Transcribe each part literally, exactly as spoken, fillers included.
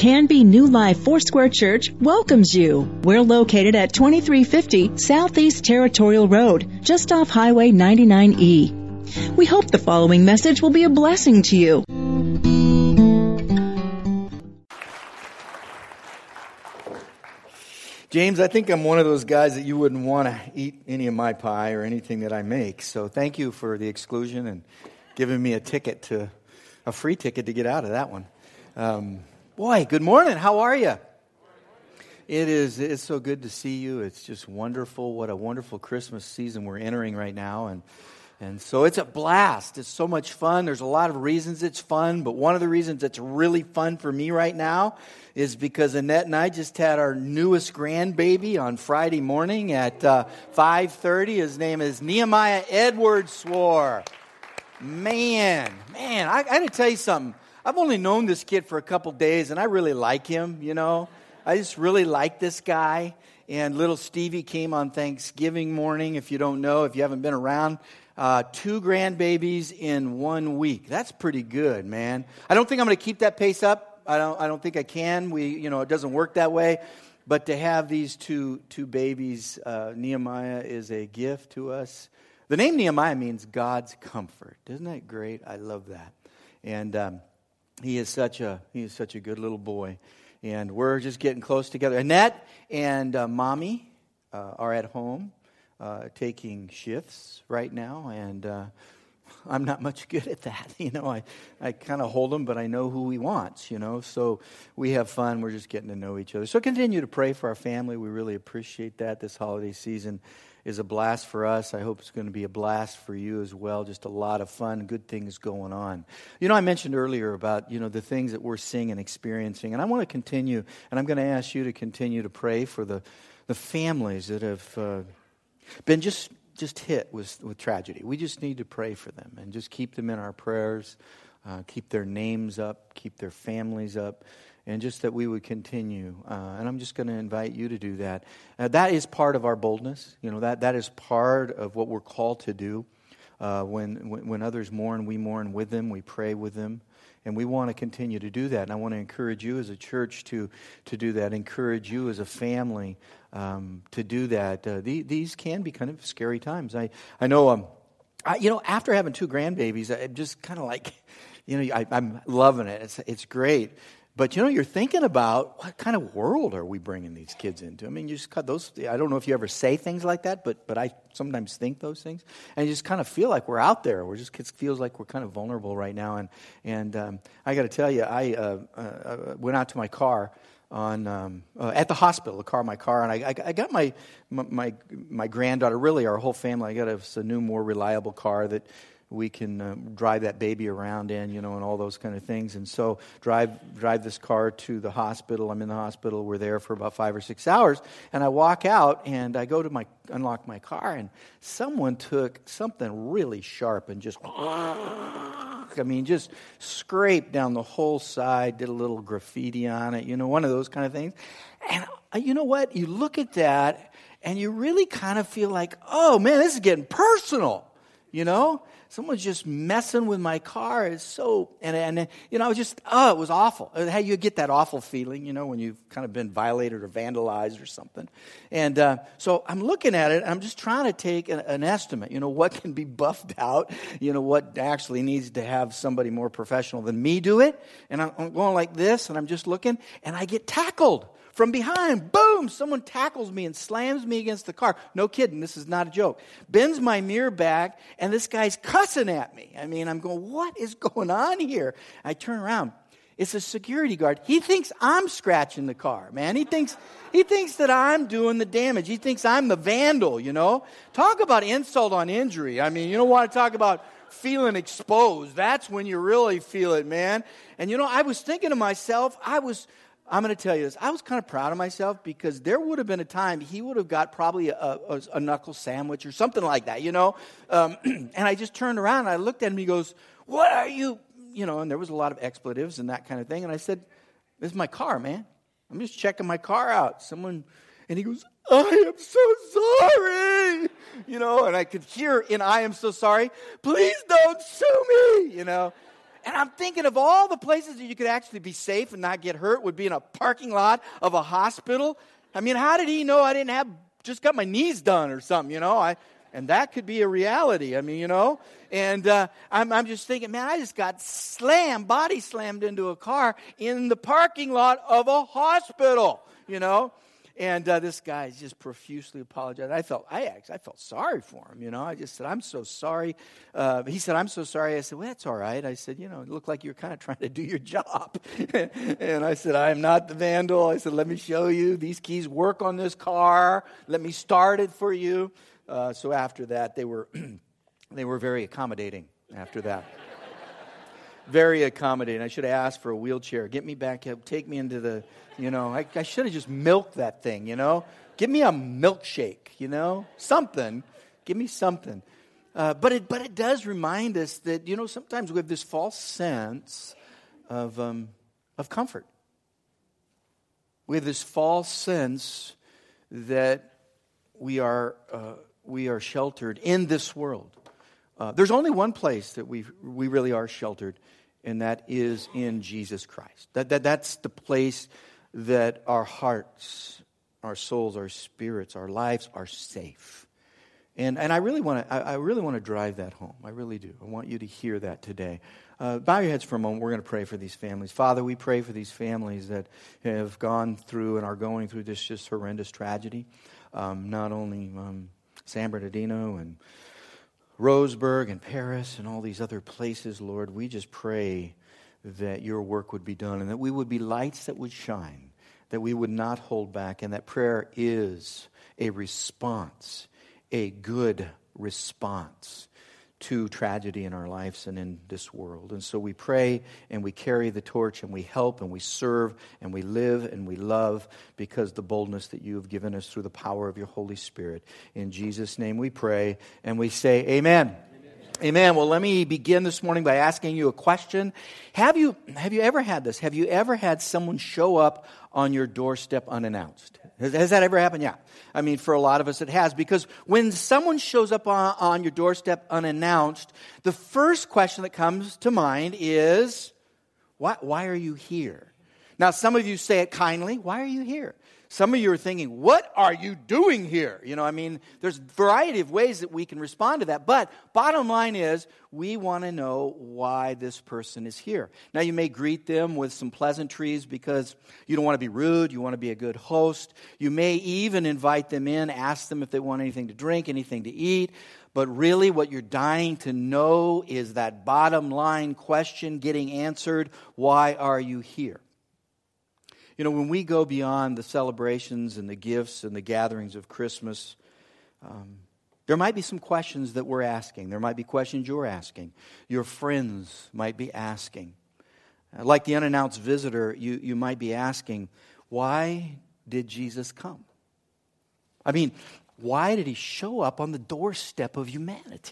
Canby New Life Foursquare Church welcomes you. We're located at twenty-three fifty Southeast Territorial Road, just off Highway ninety-nine E. We hope the following message will be a blessing to you. James, I think I'm one of those guys that you wouldn't want to eat any of my pie or anything that I make. So thank you for the exclusion and giving me a ticket to, a free ticket to get out of that one. Um, boy, good morning. How are you? It is, it's so good to see you. It's just wonderful. What a wonderful Christmas season we're entering right now. And And so it's a blast. It's so much fun. There's a lot of reasons it's fun, but one of the reasons it's really fun for me right now is because Annette and I just had our newest grandbaby on Friday morning at uh, five thirty. His name is Nehemiah Edwards Swore. Man, man, I, I got to tell you something. I've only known this kid for a couple days, and I really like him, you know. I just really like this guy. And little Stevie came on Thanksgiving morning, if you don't know, if you haven't been around. Uh, two grandbabies in one week. That's pretty good, man. I don't think I'm going to keep that pace up. I don't. I don't think I can. We, you know, it doesn't work that way. But to have these two two babies, uh, Nehemiah is a gift to us. The name Nehemiah means God's comfort. Isn't that great? I love that. And um, he is such a he is such a good little boy. And we're just getting close together. Annette and uh, Mommy uh, are at home. Uh, taking shifts right now, and uh, I'm not much good at that. You know, I, I kind of hold him, but I know who he wants, you know, so we have fun. We're just getting to know each other. So continue to pray for our family. We really appreciate that. This holiday season is a blast for us. I hope it's going to be a blast for you as well. Just a lot of fun, good things going on. You know, I mentioned earlier about, you know, the things that we're seeing and experiencing, and I want to continue, and I'm going to ask you to continue to pray for the, the families that have uh, been just just hit with, with tragedy. We just need to pray for them and just keep them in our prayers, uh, keep their names up, keep their families up, and just that we would continue. Uh, and I'm just going to invite you to do that. Uh, that is part of our boldness. You know, that that is part of what we're called to do. Uh, when, when when others mourn, we mourn with them. We pray with them. And we want to continue to do that. And I want to encourage you as a church to, to do that, encourage you as a family um, to do that. Uh, the, these can be kind of scary times. I, I know, um, I, you know, after having two grandbabies, I'm just kind of like, you know, I, I'm loving it. It's, it's great. But, you know, you're thinking about what kind of world are we bringing these kids into? I mean, you just cut those. I don't know if you ever say things like that, but but I sometimes think those things. And you just kind of feel like we're out there. We're just, it feels like we're kind of vulnerable right now. And and um, I got to tell you, I uh, uh, went out to my car on um, uh, at the hospital, the car, my car, and I, I, I got my, my my granddaughter, really our whole family, I got a, a new, more reliable car that we can uh, drive that baby around in, you know, and all those kind of things. And so drive drive this car to the hospital. I'm in the hospital. We're there for about five or six hours. And I walk out and I go to my unlock my car, and someone took something really sharp and just, I mean, just scraped down the whole side, did a little graffiti on it, you know, one of those kind of things. And uh, you know what? You look at that and you really kind of feel like, oh man, this is getting personal, you know? Someone's just messing with my car. It's so, and, and you know, I was just, oh, it was awful. How you get that awful feeling, you know, when you've kind of been violated or vandalized or something. And uh, so I'm looking at it, and I'm just trying to take an, an estimate, you know, what can be buffed out, you know, what actually needs to have somebody more professional than me do it. And I'm, I'm going like this, and I'm just looking, and I get tackled. From behind, boom, someone tackles me and slams me against the car. No kidding, this is not a joke. Bends my mirror back, and this guy's cussing at me. I mean, I'm going, what is going on here? I turn around. It's a security guard. He thinks I'm scratching the car, man. He thinks he thinks that I'm doing the damage. He thinks I'm the vandal, you know. Talk about insult on injury. I mean, you don't want to talk about feeling exposed. That's when you really feel it, man. And, you know, I was thinking to myself, I was... I'm going to tell you this. I was kind of proud of myself because there would have been a time he would have got probably a, a, a knuckle sandwich or something like that, you know. Um, and I just turned around and I looked at him and he goes, what are you, you know, and there was a lot of expletives and that kind of thing. And I said, this is my car, man. I'm just checking my car out. Someone, and he goes, I am so sorry, you know. And I could hear in I am so sorry, please don't sue me, you know. And I'm thinking of all the places that you could actually be safe and not get hurt would be in a parking lot of a hospital. I mean, how did he know I didn't have, just got my knees done or something, you know? I, and that could be a reality, I mean, you know? And uh, I'm, I'm just thinking, man, I just got slammed, body slammed into a car in the parking lot of a hospital, you know? And uh, this guy just profusely apologized. I felt, I actually, I felt sorry for him, you know. I just said, I'm so sorry. Uh, he said, I'm so sorry. I said, well, that's all right. I said, you know, it looked like you're kind of trying to do your job. And I said, I'm not the vandal. I said, let me show you. These keys work on this car. Let me start it for you. Uh, so after that, they were, they were very accommodating after that. Very accommodating. I should have asked for a wheelchair. Get me back up. Take me into the, you know, I, I should have just milked that thing, you know. Give me a milkshake, you know, something. Give me something. Uh, but it but it does remind us that, you know, sometimes we have this false sense of um, of comfort. We have this false sense that we are uh, we are sheltered in this world. Uh, there's only one place that we we really are sheltered, and that is in Jesus Christ. That, that that's the place that our hearts, our souls, our spirits, our lives are safe. And and I really want to I, I really want to drive that home. I really do. I want you to hear that today. Uh, bow your heads for a moment. We're going to pray for these families. Father, we pray for these families that have gone through and are going through this just horrendous tragedy. Um, not only um, San Bernardino and Roseburg and Paris and all these other places, Lord, we just pray that your work would be done and that we would be lights that would shine, that we would not hold back, and that prayer is a response, a good response to tragedy in our lives and in this world. And so we pray and we carry the torch and we help and we serve and we live and we love because the boldness that you have given us through the power of your Holy Spirit. In Jesus' name we pray and we say amen. Amen. Well, let me begin this morning by asking you a question. Have you have you ever had this? Have you ever had someone show up on your doorstep unannounced? Has, has that ever happened? Yeah. I mean, for a lot of us it has. Because when someone shows up on, on your doorstep unannounced, the first question that comes to mind is, why, why are you here? Now, some of you say it kindly. Why are you here? Some of you are thinking, what are you doing here? You know, I mean, there's a variety of ways that we can respond to that. But bottom line is, we want to know why this person is here. Now, you may greet them with some pleasantries because you don't want to be rude. You want to be a good host. You may even invite them in, ask them if they want anything to drink, anything to eat. But really what you're dying to know is that bottom line question getting answered, why are you here? You know, when we go beyond the celebrations and the gifts and the gatherings of Christmas, um, there might be some questions that we're asking. There might be questions you're asking. Your friends might be asking. Uh, like the unannounced visitor, you, you might be asking, why did Jesus come? I mean, why did he show up on the doorstep of humanity?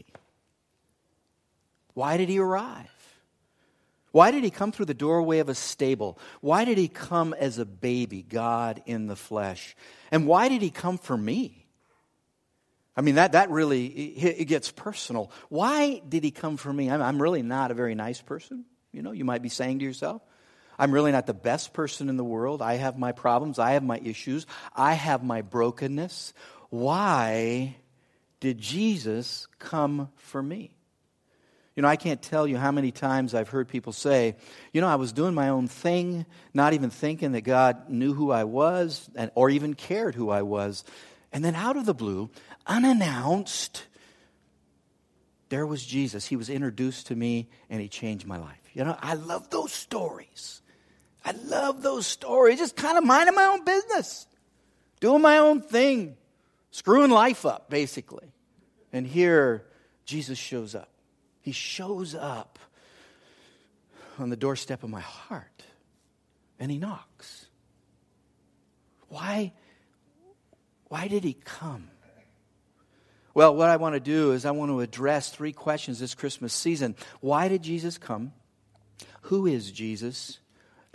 Why did he arrive? Why did he come through the doorway of a stable? Why did he come as a baby, God in the flesh? And why did he come for me? I mean, that, that really, it, it gets personal. Why did he come for me? I'm, I'm really not a very nice person. You know, you might be saying to yourself, I'm really not the best person in the world. I have my problems. I have my issues. I have my brokenness. Why did Jesus come for me? You know, I can't tell you how many times I've heard people say, you know, I was doing my own thing, not even thinking that God knew who I was and, or even cared who I was. And then out of the blue, unannounced, there was Jesus. He was introduced to me and he changed my life. You know, I love those stories. I love those stories. Just kind of minding my own business, doing my own thing, screwing life up, basically. And here, Jesus shows up. He shows up on the doorstep of my heart, and he knocks. Why, why did he come? Well, what I want to do is I want to address three questions this Christmas season. Why did Jesus come? Who is Jesus?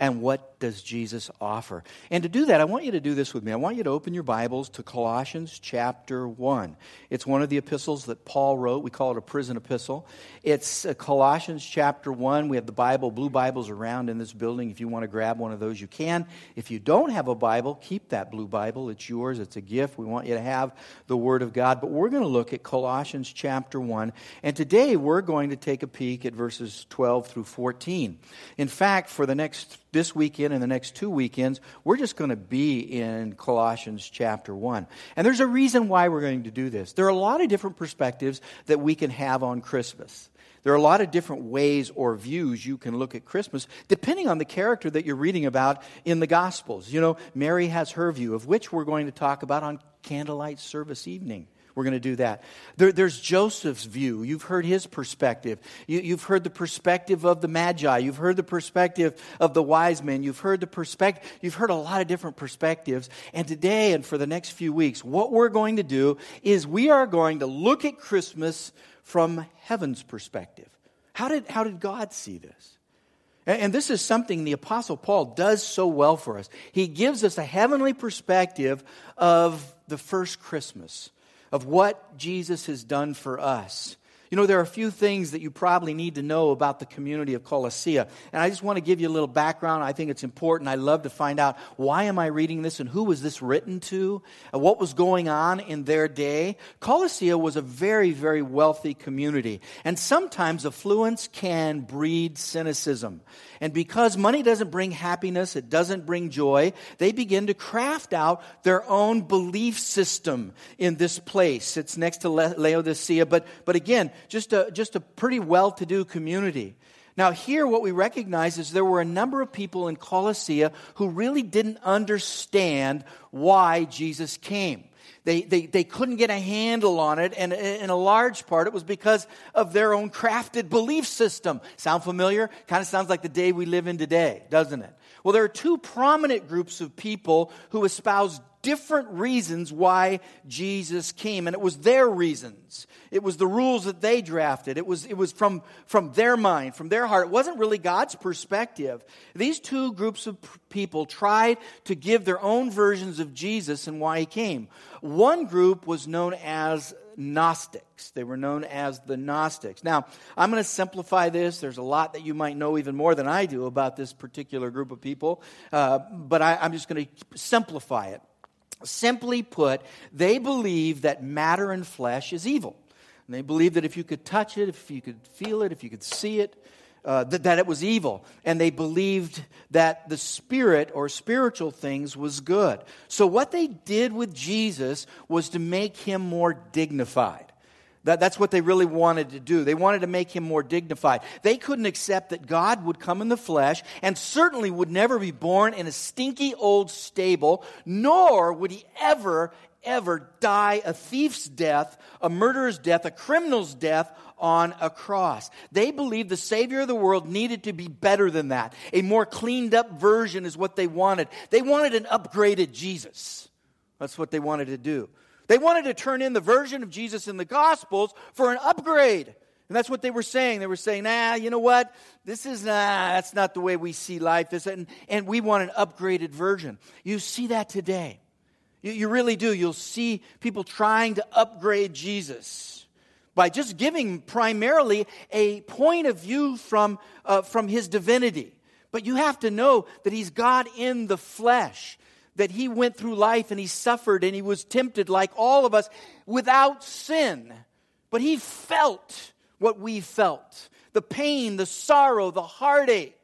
And what does Jesus offer? And to do that, I want you to do this with me. I want you to open your Bibles to Colossians chapter one. It's one of the epistles that Paul wrote. We call it a prison epistle. It's uh, Colossians chapter one. We have the Bible, blue Bibles around in this building. If you want to grab one of those, you can. If you don't have a Bible, keep that blue Bible. It's yours. It's a gift. We want you to have the Word of God. But we're going to look at Colossians chapter one. And today we're going to take a peek at verses twelve through fourteen. In fact, for the next this weekend and the next two weekends, we're just going to be in Colossians chapter one. And there's a reason why we're going to do this. There are a lot of different perspectives that we can have on Christmas. There are a lot of different ways or views you can look at Christmas, depending on the character that you're reading about in the Gospels. You know, Mary has her view, of which we're going to talk about on candlelight service evening. We're going to do that. There, there's Joseph's view. You've heard his perspective. You, you've heard the perspective of the Magi. You've heard the perspective of the wise men. You've heard the perspective. You've heard a lot of different perspectives. And today and for the next few weeks, what we're going to do is we are going to look at Christmas from heaven's perspective. How did, how did God see this? And, and this is something the Apostle Paul does so well for us. He gives us a heavenly perspective of the first Christmas, of what Jesus has done for us. You know, there are a few things that you probably need to know about the community of Colossia. And I just want to give you a little background. I think it's important. I love to find out, why am I reading this and who was this written to? And what was going on in their day? Colossia was a very, very wealthy community. And sometimes affluence can breed cynicism. And because money doesn't bring happiness, it doesn't bring joy, they begin to craft out their own belief system in this place. It's next to Laodicea, but, but again, just a, just a pretty well-to-do community. Now here what we recognize is there were a number of people in Colossia who really didn't understand why Jesus came. They, they, they couldn't get a handle on it, and in a large part it was because of their own crafted belief system. Sound familiar? Kind of sounds like the day we live in today, doesn't it? Well, there are two prominent groups of people who espouse different reasons why Jesus came, and it was their reasons. It was the rules that they drafted. It was, it was from, from their mind, from their heart. It wasn't really God's perspective. These two groups of people tried to give their own versions of Jesus and why he came. One group was known as Gnostics. They were known as the Gnostics. Now, I'm going to simplify this. There's a lot that you might know even more than I do about this particular group of people, uh, but I, I'm just going to simplify it. Simply put, they believe that matter and flesh is evil. And they believe that if you could touch it, if you could feel it, if you could see it, uh, that, that it was evil. And they believed that the spirit or spiritual things was good. So what they did with Jesus was to make him more dignified. That, that's what they really wanted to do. They wanted to make him more dignified. They couldn't accept that God would come in the flesh and certainly would never be born in a stinky old stable, nor would he ever, ever die a thief's death, a murderer's death, a criminal's death on a cross. They believed the Savior of the world needed to be better than that. A more cleaned up version is what they wanted. They wanted an upgraded Jesus. That's what they wanted to do. They wanted to turn in the version of Jesus in the Gospels for an upgrade. And that's what they were saying. They were saying, nah, you know what? This is, nah, that's not the way we see life. This, and, and we want an upgraded version. You see that today. You, you really do. You'll see people trying to upgrade Jesus by just giving primarily a point of view from, uh, from his divinity. But you have to know that he's God in the flesh. That he went through life and he suffered and he was tempted like all of us without sin. But he felt what we felt. The pain, the sorrow, the heartache.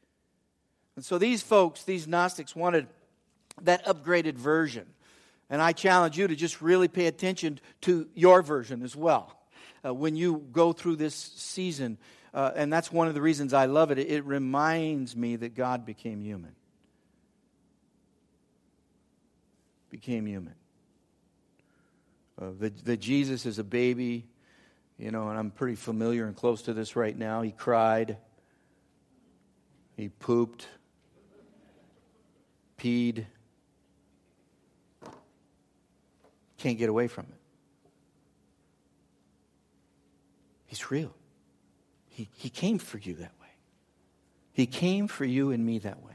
And so these folks, these Gnostics, wanted that upgraded version. And I challenge you to just really pay attention to your version as well. Uh, when you go through this season, uh, and that's one of the reasons I love it, it, it reminds me that God became human. Became human. Uh, that, that Jesus is a baby, you know, and I'm pretty familiar and close to this right now. He cried. He pooped. Peed. Can't get away from it. He's real. He, he came for you that way. He came for you and me that way.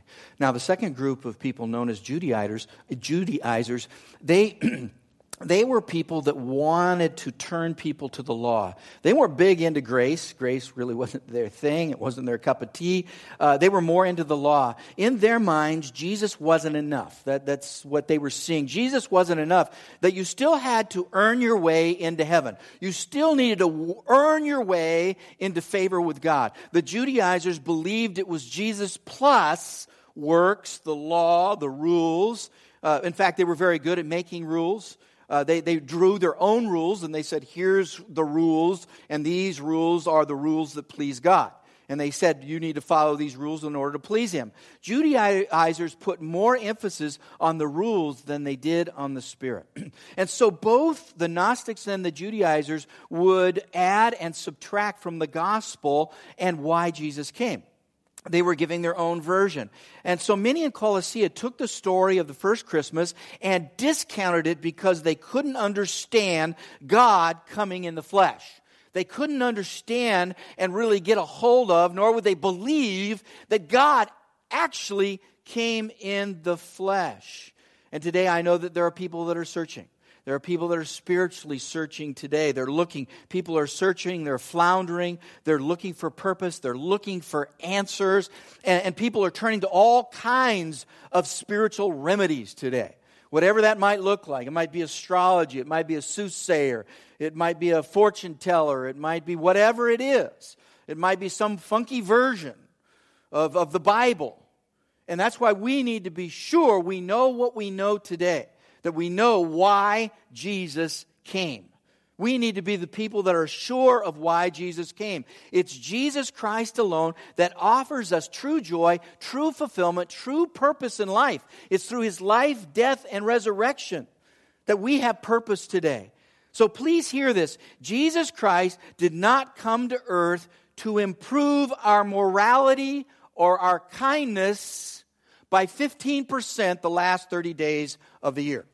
Now, the second group of people known as Judaizers, Judaizers, they... They were people that wanted to turn people to the law. They weren't big into grace. Grace really wasn't their thing. It wasn't their cup of tea. Uh, they were more into the law. In their minds, Jesus wasn't enough. That, that's what they were seeing. Jesus wasn't enough. That you still had to earn your way into heaven. You still needed to earn your way into favor with God. The Judaizers believed it was Jesus plus works, the law, the rules. Uh, in fact, they were very good at making rules. Uh, they, they drew their own rules, and they said, here's the rules, and these rules are the rules that please God. And they said, you need to follow these rules in order to please Him. Judaizers put more emphasis on the rules than they did on the Spirit. And so both the Gnostics and the Judaizers would add and subtract from the gospel and why Jesus came. They were giving their own version. And so many in Colossae took the story of the first Christmas and discounted it because they couldn't understand God coming in the flesh. They couldn't understand and really get a hold of, nor would they believe that God actually came in the flesh. And today I know that there are people that are searching. There are people that are spiritually searching today. They're looking. People are searching. They're floundering. They're looking for purpose. They're looking for answers. And, and people are turning to all kinds of spiritual remedies today. Whatever that might look like. It might be astrology. It might be a soothsayer. It might be a fortune teller. It might be whatever it is. It might be some funky version of, of the Bible. And that's why we need to be sure we know what we know today. That we know why Jesus came. We need to be the people that are sure of why Jesus came. It's Jesus Christ alone that offers us true joy, true fulfillment, true purpose in life. It's through His life, death, and resurrection that we have purpose today. So please hear this. Jesus Christ did not come to earth to improve our morality or our kindness by fifteen percent the last thirty days of the year.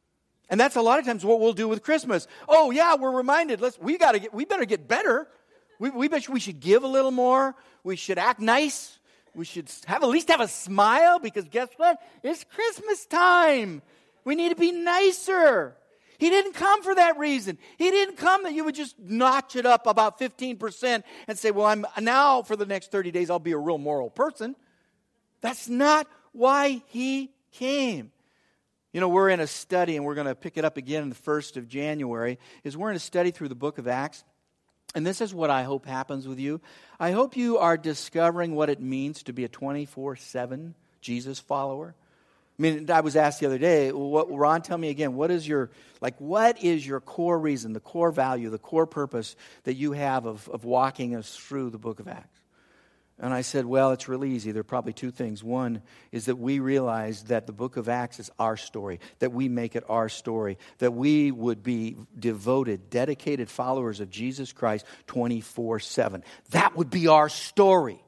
And that's a lot of times what we'll do with Christmas. Oh yeah, we're reminded. Let's we got to get. We better get better. We we bet we should give a little more. We should act nice. We should have at least have a smile because guess what? It's Christmas time. We need to be nicer. He didn't come for that reason. He didn't come that you would just notch it up about fifteen percent and say, "Well, I'm now for the next thirty days I'll be a real moral person." That's not why He came. You know, we're in a study, and we're going to pick it up again on the first of January, is we're in a study through the book of Acts. And this is what I hope happens with you. I hope you are discovering what it means to be a twenty-four seven Jesus follower. I mean, I was asked the other day, what, Ron, tell me again, what is your, like, what is your core reason, the core value, the core purpose that you have of, of walking us through the book of Acts? And I said, well, it's really easy. There are probably two things. One is that we realize that the book of Acts is our story, that we make it our story, that we would be devoted, dedicated followers of Jesus Christ twenty-four seven. That would be our story.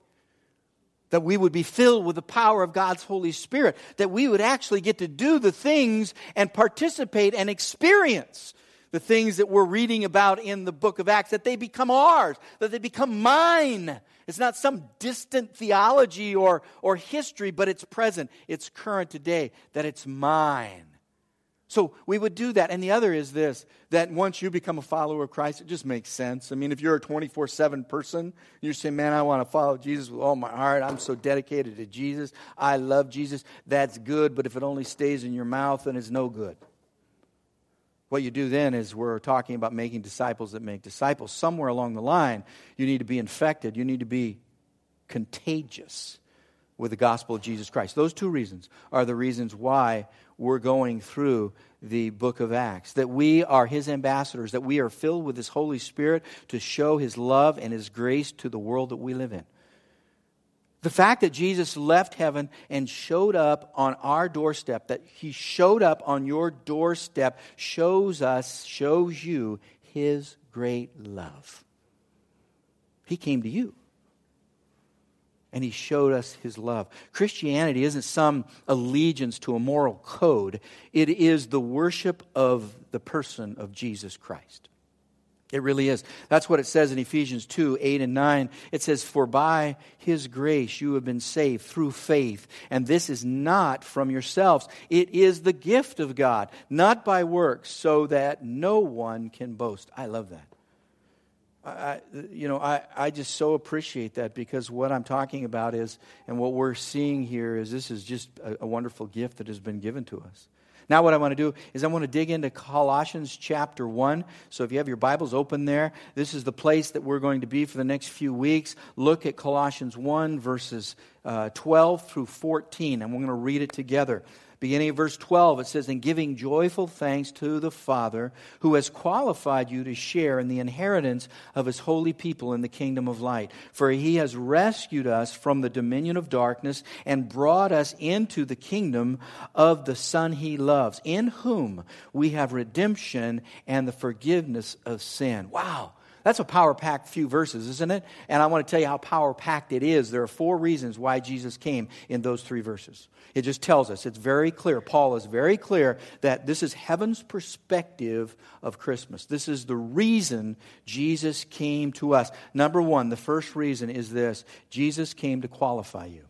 That we would be filled with the power of God's Holy Spirit, that we would actually get to do the things and participate and experience the things that we're reading about in the book of Acts, that they become ours, that they become mine. It's not some distant theology or, or history, but it's present, it's current today, that it's mine. So we would do that. And the other is this, that once you become a follower of Christ, it just makes sense. I mean, if you're a twenty-four seven person, you're saying, man, I want to follow Jesus with all my heart. I'm so dedicated to Jesus. I love Jesus. That's good, but if it only stays in your mouth, then it's no good. What you do then is we're talking about making disciples that make disciples. Somewhere along the line, you need to be infected. You need to be contagious with the gospel of Jesus Christ. Those two reasons are the reasons why we're going through the book of Acts. That we are His ambassadors, that we are filled with His Holy Spirit to show His love and His grace to the world that we live in. The fact that Jesus left heaven and showed up on our doorstep, that He showed up on your doorstep, shows us, shows you His great love. He came to you. And He showed us His love. Christianity isn't some allegiance to a moral code. It is the worship of the person of Jesus Christ. It really is. That's what it says in Ephesians two, eight and nine. It says, "For by His grace you have been saved through faith, and this is not from yourselves. It is the gift of God, not by works, so that no one can boast." I love that. I, you know, I, I just so appreciate that, because what I'm talking about is, and what we're seeing here is, this is just a, a wonderful gift that has been given to us. Now what I want to do is I want to dig into Colossians chapter one. So if you have your Bibles open there, this is the place that we're going to be for the next few weeks. Look at Colossians one, verses uh, twelve through fourteen, and we're going to read it together. Beginning at verse twelve, it says, "And giving joyful thanks to the Father, who has qualified you to share in the inheritance of His holy people in the kingdom of light. For He has rescued us from the dominion of darkness and brought us into the kingdom of the Son He loves, in whom we have redemption and the forgiveness of sin." Wow. That's a power-packed few verses, isn't it? And I want to tell you how power-packed it is. There are four reasons why Jesus came in those three verses. It just tells us, it's very clear. Paul is very clear that this is heaven's perspective of Christmas. This is the reason Jesus came to us. Number one, the first reason is this: Jesus came to qualify you.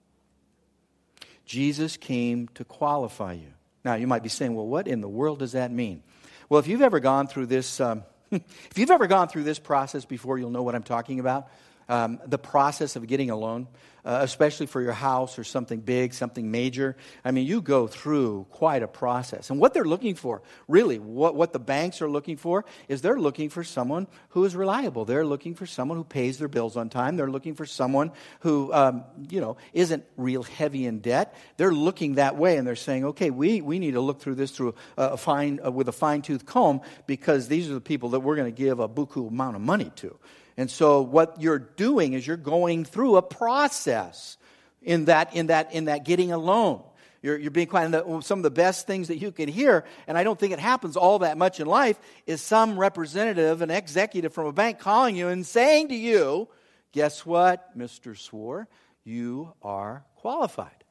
Jesus came to qualify you. Now, you might be saying, well, what in the world does that mean? Well, if you've ever gone through this... Um, If you've ever gone through this process before, you'll know what I'm talking about. Um, the process of getting a loan, uh, especially for your house or something big, something major. I mean, you go through quite a process. And what they're looking for, really, what, what the banks are looking for, is they're looking for someone who is reliable. They're looking for someone who pays their bills on time. They're looking for someone who, um, you know, isn't real heavy in debt. They're looking that way, and they're saying, okay, we, we need to look through this through a fine uh, with a fine-tooth comb, because these are the people that we're going to give a buku amount of money to. And so what you're doing is you're going through a process in that in that in that getting a loan. You're you're being quiet. And the, some of the best things that you can hear, and I don't think it happens all that much in life, is some representative, an executive from a bank calling you and saying to you, "Guess what, Mister Swore, you are qualified."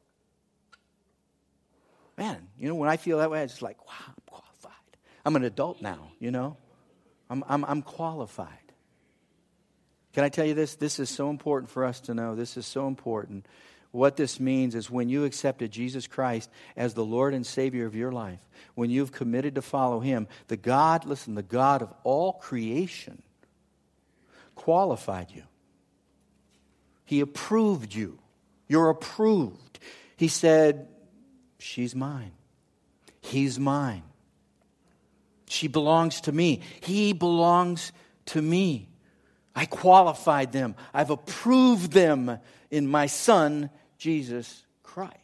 Man, you know, when I feel that way, it's just like, wow, I'm qualified. I'm an adult now, you know. I'm I'm I'm qualified. Can I tell you this? This is so important for us to know. This is so important. What this means is, when you accepted Jesus Christ as the Lord and Savior of your life, when you've committed to follow Him, the God, listen, the God of all creation qualified you. He approved you. You're approved. He said, she's mine. He's mine. She belongs to me. He belongs to me. I qualified them. I've approved them in my Son, Jesus Christ.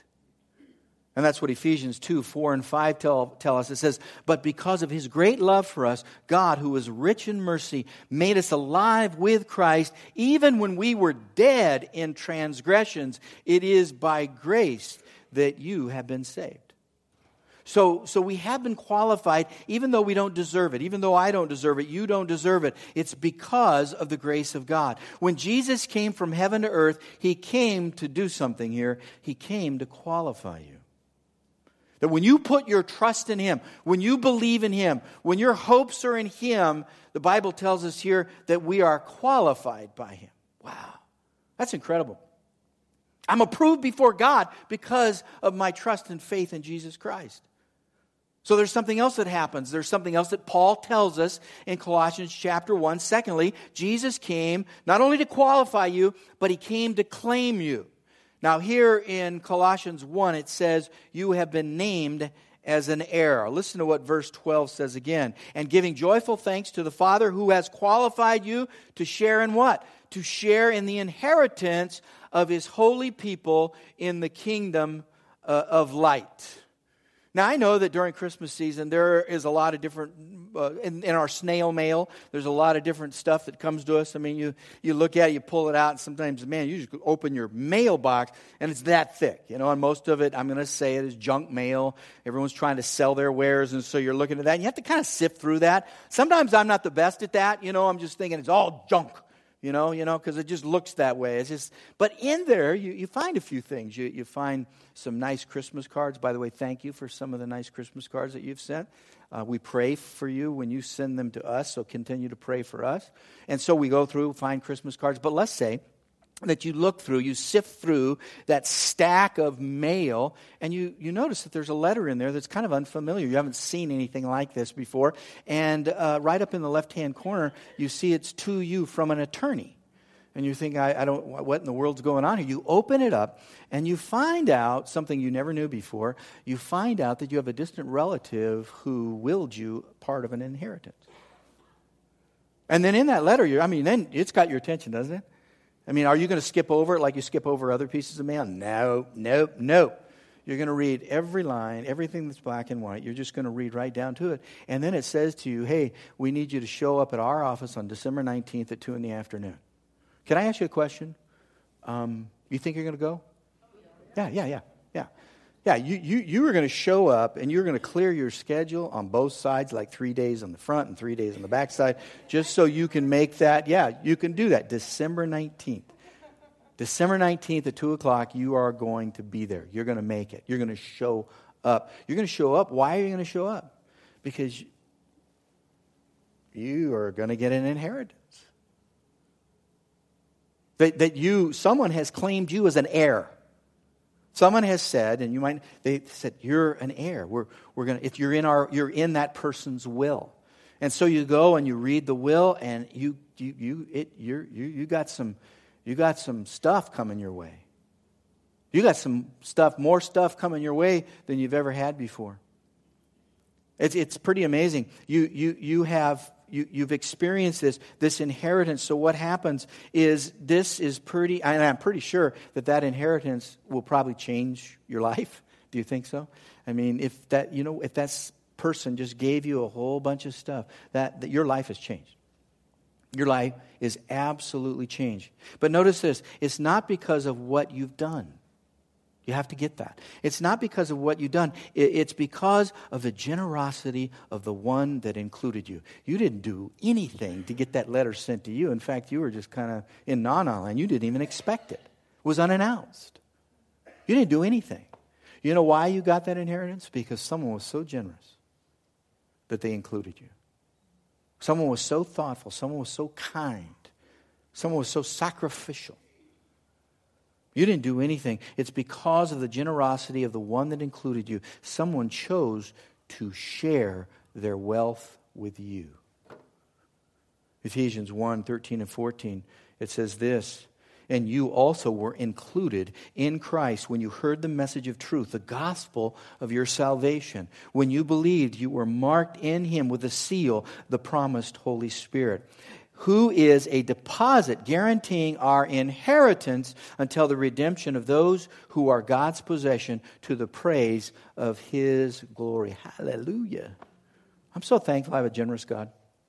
And that's what Ephesians two, four, and five tell, tell us. It says, "But because of His great love for us, God, who is rich in mercy, made us alive with Christ, even when we were dead in transgressions. It is by grace that you have been saved." So, so we have been qualified, even though we don't deserve it. Even though I don't deserve it, you don't deserve it. It's because of the grace of God. When Jesus came from heaven to earth, He came to do something here. He came to qualify you. That when you put your trust in Him, when you believe in Him, when your hopes are in Him, the Bible tells us here that we are qualified by Him. Wow, that's incredible. I'm approved before God because of my trust and faith in Jesus Christ. So there's something else that happens. There's something else that Paul tells us in Colossians chapter one. Secondly, Jesus came not only to qualify you, but He came to claim you. Now here in Colossians one, it says, "You have been named as an heir." Listen to what verse twelve says again. "And giving joyful thanks to the Father, who has qualified you to share in what? To share in the inheritance of His holy people in the kingdom uh, of light." Now, I know that during Christmas season, there is a lot of different, uh, in, in our snail mail, there's a lot of different stuff that comes to us. I mean, you, you look at it, you pull it out, and sometimes, man, you just open your mailbox, and it's that thick. You know, and most of it, I'm going to say it is junk mail. Everyone's trying to sell their wares, and so you're looking at that, and you have to kind of sift through that. Sometimes I'm not the best at that. You know, I'm just thinking it's all junk. You know, you know, because it just looks that way. It's just, but in there, you, you find a few things. You you find some nice Christmas cards. By the way, thank you for some of the nice Christmas cards that you've sent. Uh, we pray for you when you send them to us, so continue to pray for us. And so we go through, find Christmas cards. But let's say that you look through, you sift through that stack of mail, and you, you notice that there's a letter in there that's kind of unfamiliar. You haven't seen anything like this before. And uh, right up in the left-hand corner, you see it's to you from an attorney. And you think, I, I don't, what in the world's going on here? You open it up, and you find out something you never knew before. You find out that you have a distant relative who willed you part of an inheritance. And then in that letter, you're, I mean, then it's got your attention, doesn't it? I mean, are you going to skip over it like you skip over other pieces of mail? No, no, no. You're going to read every line, everything that's black and white. You're just going to read right down to it. And then it says to you, hey, we need you to show up at our office on December nineteenth at two in the afternoon. Can I ask you a question? Um, you think you're going to go? Yeah, yeah, yeah, yeah. Yeah, you, you, you are going to show up and you're going to clear your schedule on both sides, like three days on the front and three days on the back side, just so you can make that. Yeah, you can do that. December nineteenth. December nineteenth at two o'clock, you are going to be there. You're going to make it. You're going to show up. You're going to show up. Why are you going to show up? Because you are going to get an inheritance. That, that you, someone has claimed you as an heir. Someone has said, and you might, they said, you're an heir. We're, we're gonna, if you're in our, you're in that person's will. And so you go and you read the will, and you, you, you, it, you're, you, you got some, you got some stuff coming your way. You got some stuff, more stuff coming your way than you've ever had before. It's, it's pretty amazing. You, you, you have, you, you've experienced this, this inheritance. So what happens is this is pretty, and I'm pretty sure that that inheritance will probably change your life. Do you think so? I mean, if that, you know, if that person just gave you a whole bunch of stuff, that, that your life has changed. Your life is absolutely changed. But notice this, it's not because of what you've done. You have to get that. It's not because of what you've done. It's because of the generosity of the one that included you. You didn't do anything to get that letter sent to you. In fact, you were just kind of in na-na land. You didn't even expect it. It was unannounced. You didn't do anything. You know why you got that inheritance? Because someone was so generous that they included you. Someone was so thoughtful. Someone was so kind. Someone was so sacrificial. You didn't do anything. It's because of the generosity of the one that included you. Someone chose to share their wealth with you. Ephesians one, thirteen and fourteen, it says this, and you also were included in Christ when you heard the message of truth, the gospel of your salvation. When you believed, you were marked in Him with a seal, the promised Holy Spirit, who is a deposit guaranteeing our inheritance until the redemption of those who are God's possession to the praise of His glory. Hallelujah. I'm so thankful I have a generous God.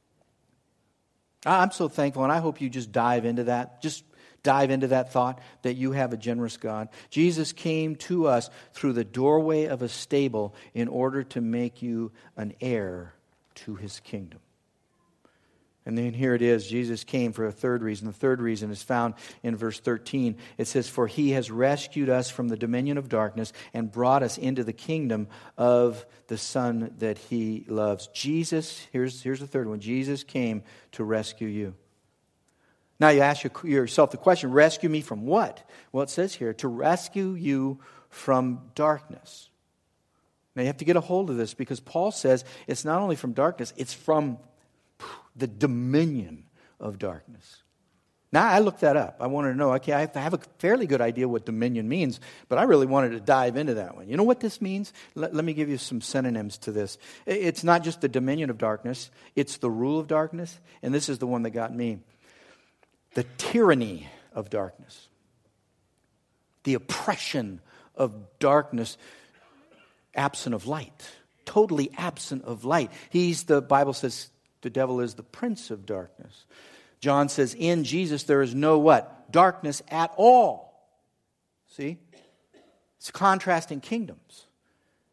I'm so thankful, and I hope you just dive into that. Just dive into that thought that you have a generous God. Jesus came to us through the doorway of a stable in order to make you an heir to His kingdom. And then here it is, Jesus came for a third reason. The third reason is found in verse thirteen. It says, for He has rescued us from the dominion of darkness and brought us into the kingdom of the Son that He loves. Jesus, here's, here's the third one. Jesus came to rescue you. Now you ask yourself the question, rescue me from what? Well, it says here, to rescue you from darkness. Now you have to get a hold of this because Paul says it's not only from darkness, it's from the dominion of darkness. Now, I looked that up. I wanted to know, okay, I have a fairly good idea what dominion means, but I really wanted to dive into that one. You know what this means? Let, let me give you some synonyms to this. It's not just the dominion of darkness, it's the rule of darkness, and this is the one that got me. The tyranny of darkness. The oppression of darkness, absent of light. Totally absent of light. He's, the Bible says, the devil is the prince of darkness. John says, in Jesus there is no what? Darkness at all. See? It's contrasting kingdoms.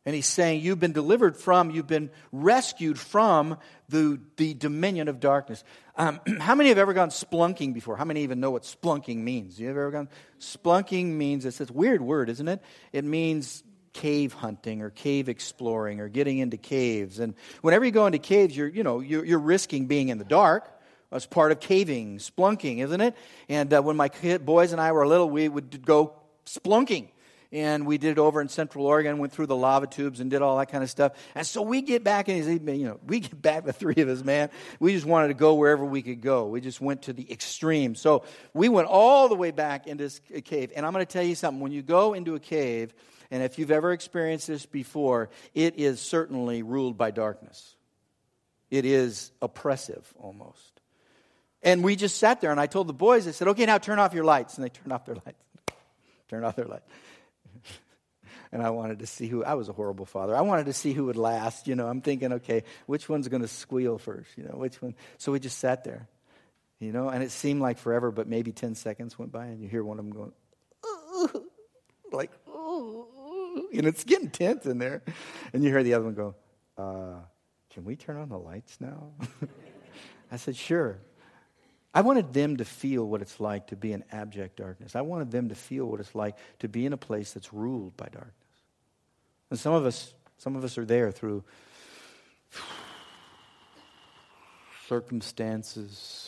And he's saying you've been delivered from, you've been rescued from the, the dominion of darkness. Um, how many have ever gone splunking before? How many even know what splunking means? You have ever gone? Splunking means, it's a weird word, isn't it? It means cave hunting or cave exploring or getting into caves. And whenever you go into caves, you're, you know, you're, you're risking being in the dark. That's part of caving, splunking, isn't it? And uh, when my kid, boys and I were little, we would go splunking. And we did it over in Central Oregon, went through the lava tubes and did all that kind of stuff. And so we get back, and you know, we get back, the three of us, man. We just wanted to go wherever we could go. We just went to the extreme. So we went all the way back into this cave. And I'm going to tell you something. When you go into a cave, and if you've ever experienced this before, it is certainly ruled by darkness. It is oppressive almost. And we just sat there, and I told the boys, I said, okay, now turn off your lights. And they turned off their lights. Turned off their lights. And I wanted to see who, I was a horrible father. I wanted to see who would last. You know, I'm thinking, okay, which one's going to squeal first? You know, which one? So we just sat there, you know, and it seemed like forever, but maybe ten seconds went by, and you hear one of them going, ooh, like, ooh, and it's getting tense in there. And you hear the other one go, uh, can we turn on the lights now? I said, sure. I wanted them to feel what it's like to be in abject darkness. I wanted them to feel what it's like to be in a place that's ruled by darkness. And some of us, some of us are there through circumstances,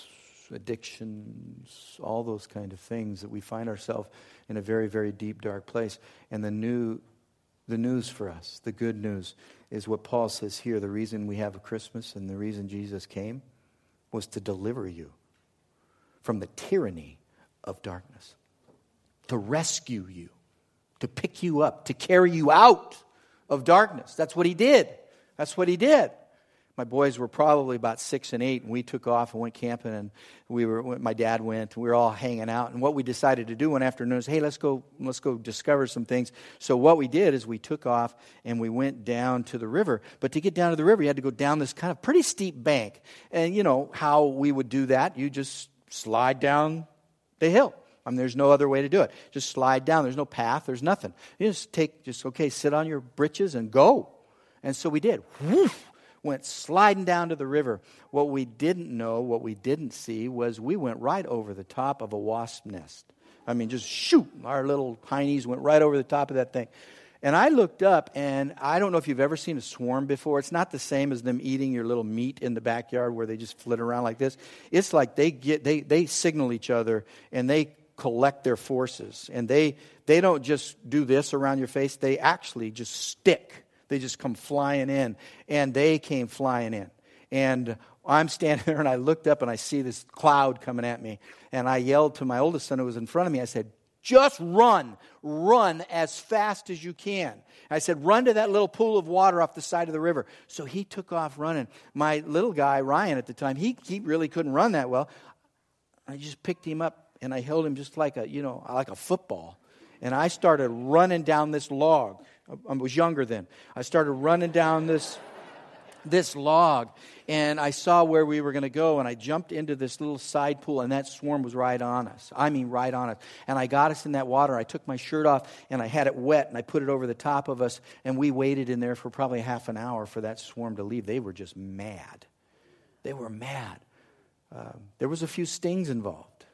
addictions, all those kind of things that we find ourselves in a very, very deep, dark place. And the new, the news for us, the good news, is what Paul says here. The reason we have a Christmas and the reason Jesus came was to deliver you from the tyranny of darkness, to rescue you, to pick you up, to carry you out of darkness. That's what he did. That's what he did. My boys were probably about six and eight, and we took off and went camping, and we were. My dad went, and we were all hanging out. And what we decided to do one afternoon is, hey, let's go, let's go discover some things. So what we did is we took off and we went down to the river. But to get down to the river, you had to go down this kind of pretty steep bank. And you know how we would do that? You just slide down the hill. I mean, there's no other way to do it. Just slide down. There's no path. There's nothing. You just take, just, okay, sit on your britches and go. And so we did. Woof, went sliding down to the river. What we didn't know, what we didn't see, was we went right over the top of a wasp nest. I mean, just shoot, our little heinies went right over the top of that thing. And I looked up, and I don't know if you've ever seen a swarm before. It's not the same as them eating your little meat in the backyard where they just flit around like this. It's like they get they they signal each other, and they collect their forces. And they they don't just do this around your face. They actually just stick. They just come flying in. And they came flying in. And I'm standing there, and I looked up, and I see this cloud coming at me. And I yelled to my oldest son who was in front of me. I said, just run. Run as fast as you can. I said, run to that little pool of water off the side of the river. So he took off running. My little guy, Ryan, at the time, he, he really couldn't run that well. I just picked him up, and I held him just like a, you know, like a football. And I started running down this log. I was younger then. I started running down this this log, and I saw where we were going to go, and I jumped into this little side pool, and that swarm was right on us. I mean, right on us. And I got us in that water. I took my shirt off, and I had it wet, and I put it over the top of us, and we waited in there for probably half an hour for that swarm to leave. They were just mad. They were mad. Um, there was a few stings involved.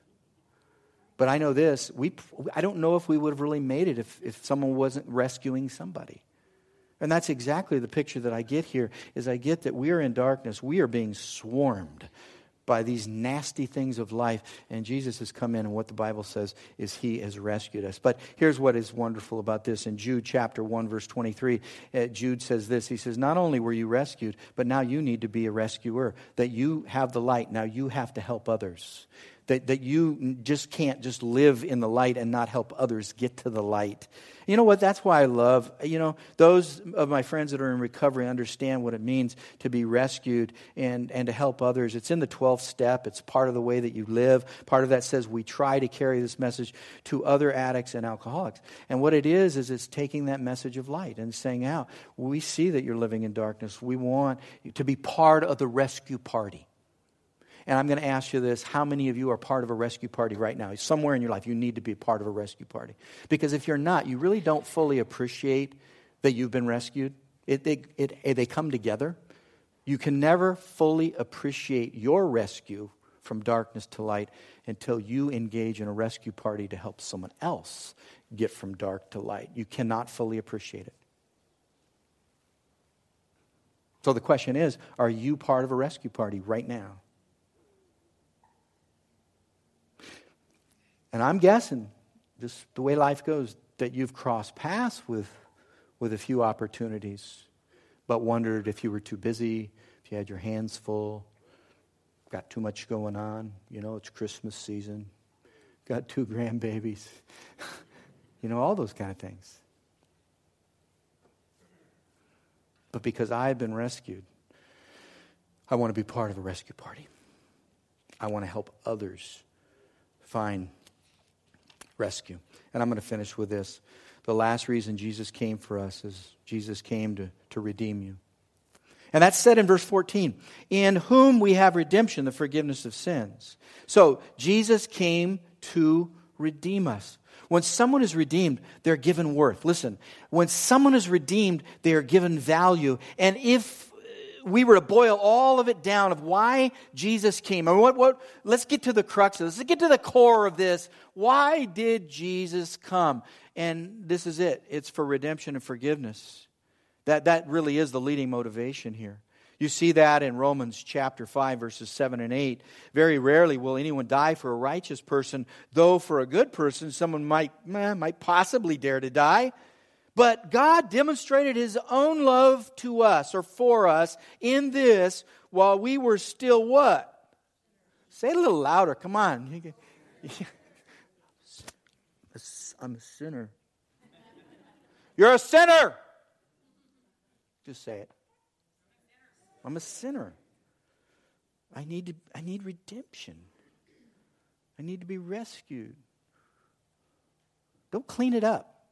But I know this, we I don't know if we would have really made it if, if someone wasn't rescuing somebody. And that's exactly the picture that I get here, is I get that we are in darkness. We are being swarmed by these nasty things of life. And Jesus has come in, and what the Bible says is he has rescued us. But here's what is wonderful about this. In Jude chapter one, verse twenty-three, uh, Jude says this. He says, not only were you rescued, but now you need to be a rescuer. That you have the light. Now you have to help others. That, that you just can't just live in the light and not help others get to the light. You know what? That's why I love, you know, those of my friends that are in recovery understand what it means to be rescued and, and to help others. It's in the twelfth step. It's part of the way that you live. Part of that says we try to carry this message to other addicts and alcoholics. And what it is, is it's taking that message of light and saying out, we see that you're living in darkness. We want you to be part of the rescue party. And I'm going to ask you this, how many of you are part of a rescue party right now? Somewhere in your life you need to be part of a rescue party. Because if you're not, you really don't fully appreciate that you've been rescued. It, it, it, it, they come together. You can never fully appreciate your rescue from darkness to light until you engage in a rescue party to help someone else get from dark to light. You cannot fully appreciate it. So the question is, are you part of a rescue party right now? And I'm guessing, just the way life goes, that you've crossed paths with, with a few opportunities, but wondered if you were too busy, if you had your hands full, got too much going on. You know, it's Christmas season, got two grandbabies. You know, all those kind of things. But because I have been rescued, I want to be part of a rescue party. I want to help others find rescue. And I'm going to finish with this. The last reason Jesus came for us is Jesus came to, to redeem you. And that's said in verse fourteen. In whom we have redemption, the forgiveness of sins. So Jesus came to redeem us. When someone is redeemed, they're given worth. Listen, when someone is redeemed, they are given value. And if we were to boil all of it down of why Jesus came, and what, what, let's get to the crux of this. Let's get to the core of this. Why did Jesus come? And this is it. It's for redemption and forgiveness. That, that really is the leading motivation here. You see that in Romans chapter five, verses seven and eight. Very rarely will anyone die for a righteous person, though for a good person, someone might, eh, might possibly dare to die. But God demonstrated His own love to us, or for us, in this, while we were still what? Say it a little louder, come on. I'm a sinner. You're a sinner. Just say it. I'm a sinner. I need to, I need redemption. I need to be rescued. Don't clean it up.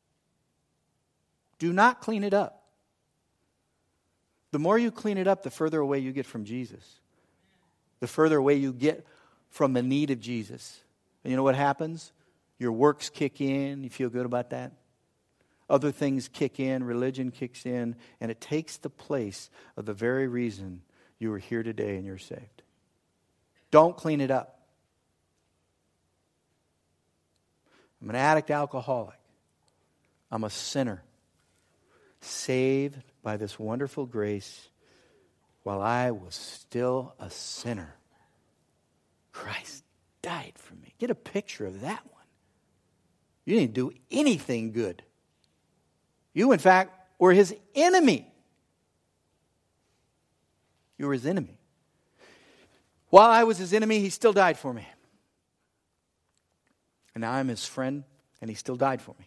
Do not clean it up. The more you clean it up, the further away you get from Jesus. The further away you get from the need of Jesus. And you know what happens? Your works kick in. You feel good about that? Other things kick in, religion kicks in, and it takes the place of the very reason you are here today and you're saved. Don't clean it up. I'm an addict alcoholic. I'm a sinner. Saved by this wonderful grace while I was still a sinner. Christ died for me. Get a picture of that one. You didn't do anything good. You, in fact, were His enemy. You were His enemy. While I was His enemy, He still died for me. And now I'm His friend, and He still died for me.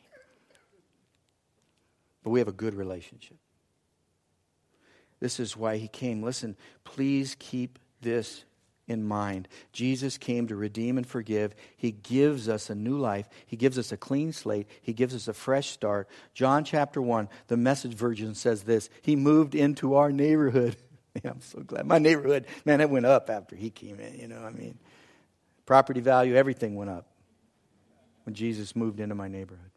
But we have a good relationship. This is why He came. Listen, please keep this in mind. Jesus came to redeem and forgive. He gives us a new life. He gives us a clean slate. He gives us a fresh start. John chapter one, the Message version says this. He moved into our neighborhood. Man, I'm so glad. My neighborhood, man, it went up after He came in. You know, I mean, property value, everything went up when Jesus moved into my neighborhood.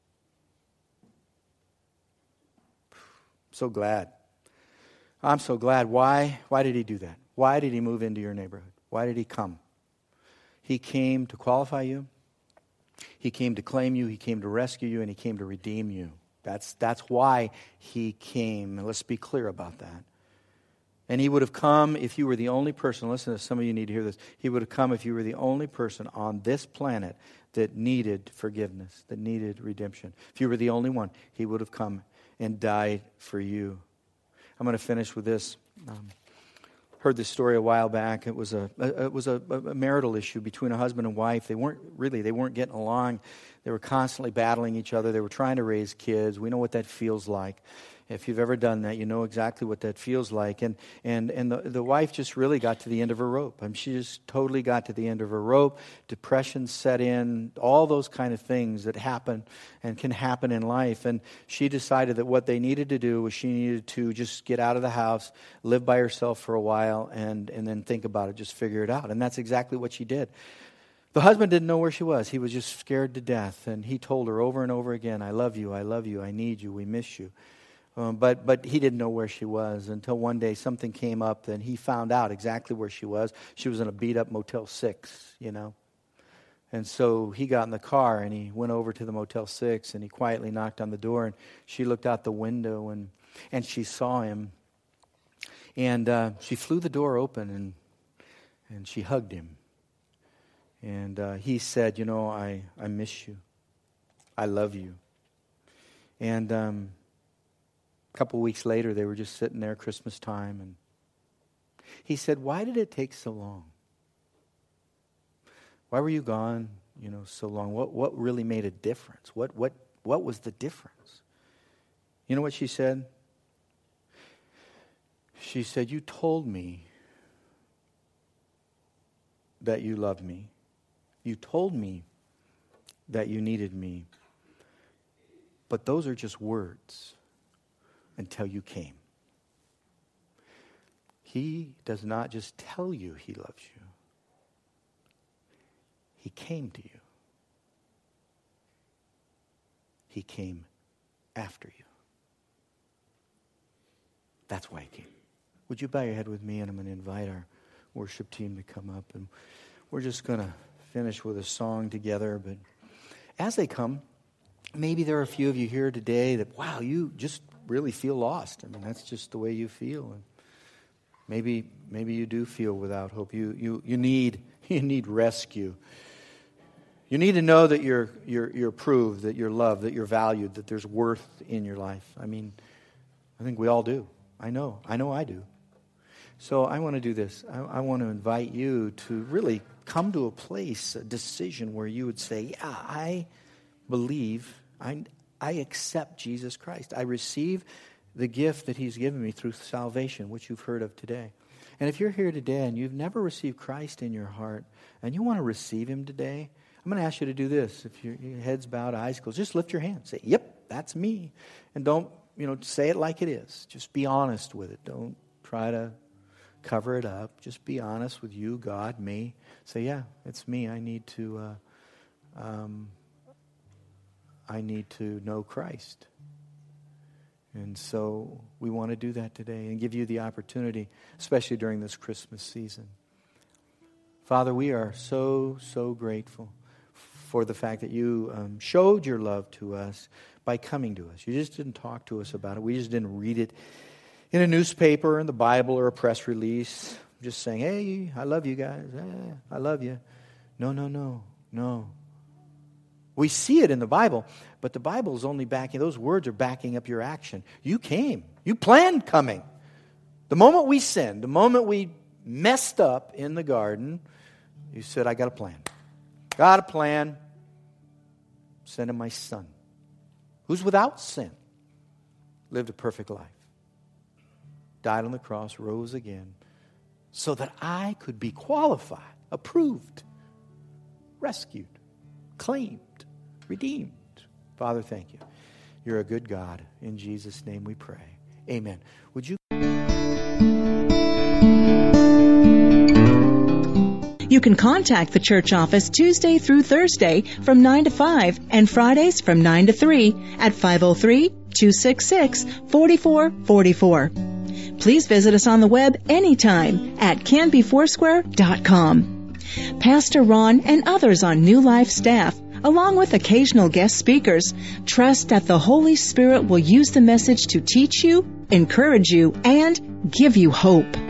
I'm so glad. I'm so glad. Why? Why did He do that? Why did He move into your neighborhood? Why did He come? He came to qualify you. He came to claim you. He came to rescue you. And He came to redeem you. That's, that's why He came. And let's be clear about that. And He would have come if you were the only person. Listen, some of you need to hear this. He would have come if you were the only person on this planet that needed forgiveness, that needed redemption. If you were the only one, He would have come and died for you. I'm going to finish with this. Um, heard this story a while back. It was a, a it was a, a marital issue between a husband and wife. They weren't really they weren't getting along. They were constantly battling each other. They were trying to raise kids. We know what that feels like. If you've ever done that, you know exactly what that feels like. And and and the, the wife just really got to the end of her rope. I mean, she just totally got to the end of her rope. Depression set in, all those kind of things that happen and can happen in life. And she decided that what they needed to do was she needed to just get out of the house, live by herself for a while, and, and then think about it, just figure it out. And that's exactly what she did. The husband didn't know where she was. He was just scared to death. And he told her over and over again, I love you, I love you, I need you, we miss you. Um, but but he didn't know where she was until one day something came up and he found out exactly where she was. She was in a beat-up Motel six, you know. And so he got in the car and he went over to the Motel six and he quietly knocked on the door, and she looked out the window and, and she saw him. And uh, she flew the door open and and she hugged him. And uh, he said, you know, I, I miss you. I love you. And um, a couple weeks later, they were just sitting there Christmas time. And he said, why did it take so long? Why were you gone, you know, so long? What what really made a difference? What what what was the difference? You know what she said? She said, you told me that you loved me. You told me that you needed me. But those are just words until you came. He does not just tell you he loves you. He came to you. He came after you. That's why he came. Would you bow your head with me, and I'm going to invite our worship team to come up, and we're just going to finish with a song together. But as they come, maybe there are a few of you here today that, wow, you just really feel lost. I mean, that's just the way you feel. And maybe maybe you do feel without hope. You you you need you need rescue. You need to know that you're you're you're approved, that you're loved, that you're valued, that there's worth in your life. I mean, I think we all do. I know. I know I do. So I want to do this. I, I want to invite you to really come to a place, a decision where you would say, yeah, I believe, I, I accept Jesus Christ. I receive the gift that he's given me through salvation, which you've heard of today. And if you're here today and you've never received Christ in your heart and you want to receive him today, I'm going to ask you to do this. If your, your head's bowed, eyes closed, just lift your hand. Say, yep, that's me. And don't, you know, say it like it is. Just be honest with it. Don't try to cover it up. Just be honest with you, God, me. Say, yeah, it's me. I need to, uh, um, I need to know Christ. And so we want to do that today and give you the opportunity, especially during this Christmas season. Father, we are so, so grateful for the fact that you um, showed your love to us by coming to us. You just didn't talk to us about it. We just didn't read it in a newspaper, in the Bible, or a press release, just saying, hey, I love you guys. Hey, I love you. No, no, no, no. We see it in the Bible, but the Bible is only backing, those words are backing up your action. You came. You planned coming. The moment we sinned, the moment we messed up in the garden, you said, I got a plan. Got a plan. Sending my son, who's without sin, lived a perfect life, died on the cross, rose again, so that I could be qualified, approved, rescued, claimed, redeemed. Father, thank you. You're a good God. In Jesus' name we pray. Amen. Would you... You can contact the church office Tuesday through Thursday from nine to five and Fridays from nine to three at five oh three, two six six, four four four four. Please visit us on the web anytime at canby foursquare dot com. Pastor Ron and others on New Life staff, along with occasional guest speakers, trust that the Holy Spirit will use the message to teach you, encourage you, and give you hope.